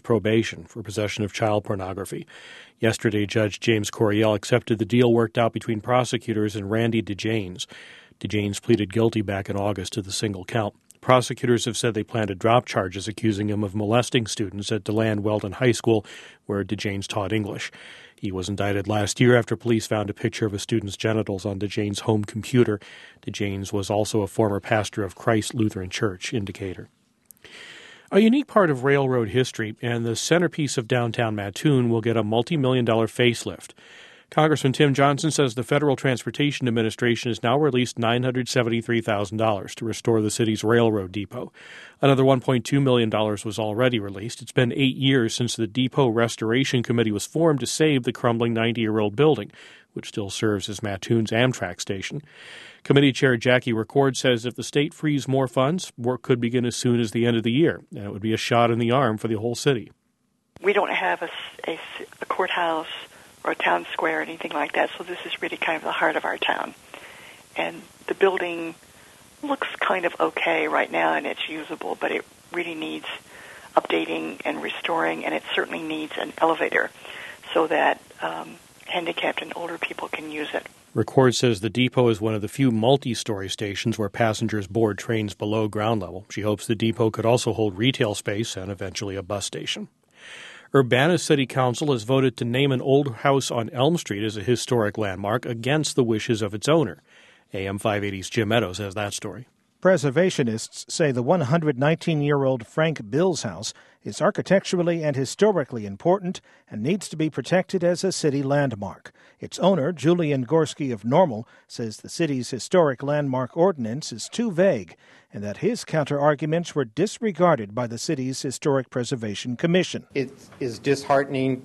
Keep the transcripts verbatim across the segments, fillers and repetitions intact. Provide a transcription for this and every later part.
probation for possession of child pornography. Yesterday, Judge James Coryell accepted the deal worked out between prosecutors and Randy DeJanes. DeJanes pleaded guilty back in August to the single count. Prosecutors have said they plan to drop charges accusing him of molesting students at DeLand Weldon High School, where DeJanes taught English. He was indicted last year after police found a picture of a student's genitals on DeJanes' home computer. DeJanes was also a former pastor of Christ Lutheran Church, Indicator. A unique part of railroad history and the centerpiece of downtown Mattoon will get a multi-million dollar facelift. Congressman Tim Johnson says the Federal Transportation Administration has now released nine hundred seventy-three thousand dollars to restore the city's railroad depot. Another one point two million dollars was already released. It's been eight years since the Depot Restoration Committee was formed to save the crumbling ninety-year-old building, which still serves as Mattoon's Amtrak station. Committee Chair Jackie Record says if the state frees more funds, work could begin as soon as the end of the year, and it would be a shot in the arm for the whole city. We don't have a, a, a courthouse or a town square or anything like that, so this is really kind of the heart of our town. And the building looks kind of okay right now, and it's usable, but it really needs updating and restoring, and it certainly needs an elevator so that um, handicapped and older people can use it. Record says the depot is one of the few multi-story stations where passengers board trains below ground level. She hopes the depot could also hold retail space and eventually a bus station. Urbana City Council has voted to name an old house on Elm Street as a historic landmark against the wishes of its owner. A M five eighty's Jim Meadows has that story. Preservationists say the one hundred nineteen-year-old Frank Bills house is architecturally and historically important and needs to be protected as a city landmark. Its owner, Julian Gorski of Normal, says the city's historic landmark ordinance is too vague and that his counter-arguments were disregarded by the city's Historic Preservation Commission. It is disheartening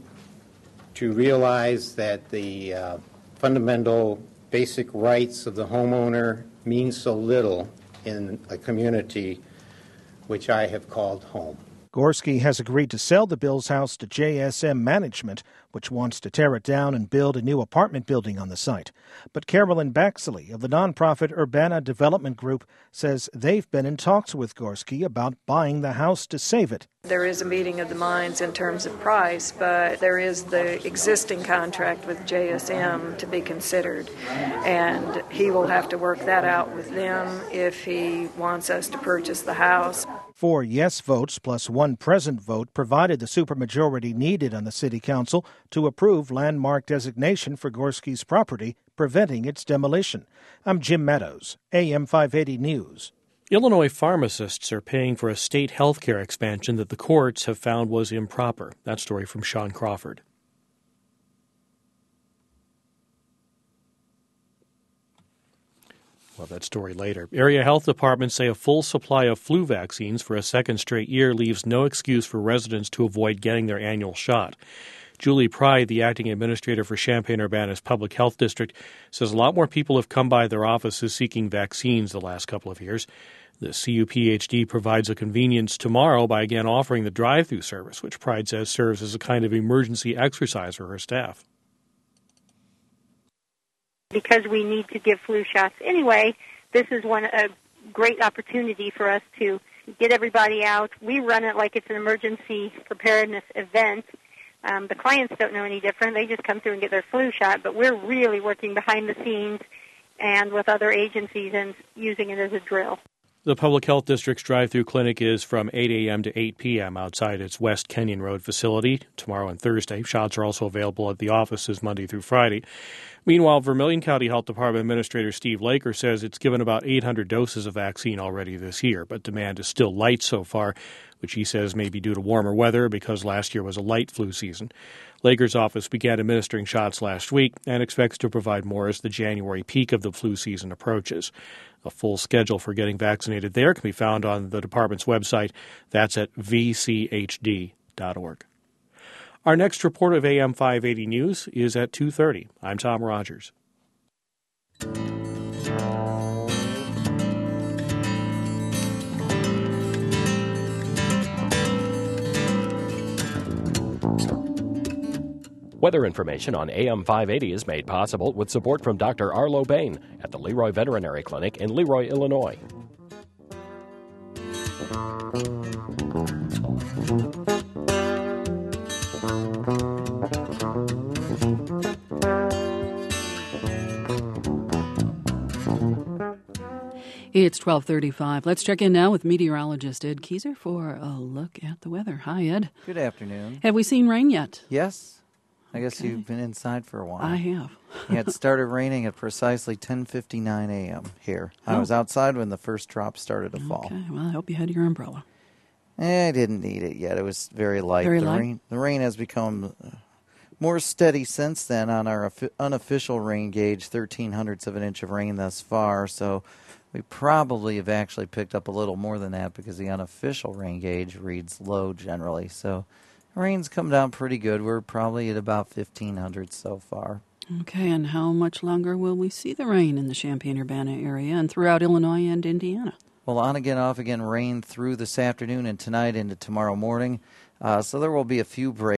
to realize that the uh, fundamental basic rights of the homeowner mean so little in a community which I have called home. Gorski has agreed to sell the Bills house to J S M Management, which wants to tear it down and build a new apartment building on the site. But Carolyn Baxley of the nonprofit Urbana Development Group says they've been in talks with Gorski about buying the house to save it. There is a meeting of the minds in terms of price, but there is the existing contract with J S M to be considered, and he will have to work that out with them if he wants us to purchase the house. Four yes votes plus one present vote provided the supermajority needed on the city council to approve landmark designation for Gorski's property, preventing its demolition. I'm Jim Meadows, A M five eighty News. Illinois pharmacists are paying for a state health care expansion that the courts have found was improper. That story from Sean Crawford. Well, that story later. Area health departments say a full supply of flu vaccines for a second straight year leaves no excuse for residents to avoid getting their annual shot. Julie Pride, the acting administrator for Champaign-Urbana's Public Health District, says a lot more people have come by their offices seeking vaccines the last couple of years. The C U P H D provides a convenience tomorrow by again offering the drive-through service, which Pride says serves as a kind of emergency exercise for her staff. Because we need to give flu shots anyway, this is one a great opportunity for us to get everybody out. We run it like it's an emergency preparedness event. Um, the clients don't know any different. They just come through and get their flu shot, but we're really working behind the scenes and with other agencies and using it as a drill. The Public Health District's drive-through clinic is from eight a.m. to eight p.m. outside its West Kenyon Road facility tomorrow and Thursday. Shots are also available at the offices Monday through Friday. Meanwhile, Vermilion County Health Department Administrator Steve Laker says it's given about eight hundred doses of vaccine already this year, but demand is still light so far, which he says may be due to warmer weather because last year was a light flu season. Laker's office began administering shots last week and expects to provide more as the January peak of the flu season approaches. A full schedule for getting vaccinated there can be found on the department's website. That's at v c h d dot org. Our next report of A M five eighty News is at two thirty. I'm Tom Rogers. Weather information on A M five eighty is made possible with support from Doctor Arlo Bain at the Leroy Veterinary Clinic in Leroy, Illinois. It's twelve thirty-five. Let's check in now with meteorologist Ed Keyser for a look at the weather. Hi, Ed. Good afternoon. Have we seen rain yet? Yes. I guess Okay. you've been inside for a while. I have. Yeah, it started raining at precisely ten fifty-nine a.m. here. I Oh. was outside when the first drop started to fall. Okay, well, I hope you had your umbrella. Eh, I didn't need it yet. It was very light. Very the light? Rain, the rain has become uh, more steady since then on our offi- unofficial rain gauge, thirteen hundredths of an inch of rain thus far. So we probably have actually picked up a little more than that because the unofficial rain gauge reads low generally. So rain's come down pretty good. We're probably at about fifteen hundredths so far. Okay, and how much longer will we see the rain in the Champaign-Urbana area and throughout Illinois and Indiana? Well, on again, off again rain through this afternoon and tonight into tomorrow morning. Uh, so there will be a few breaks.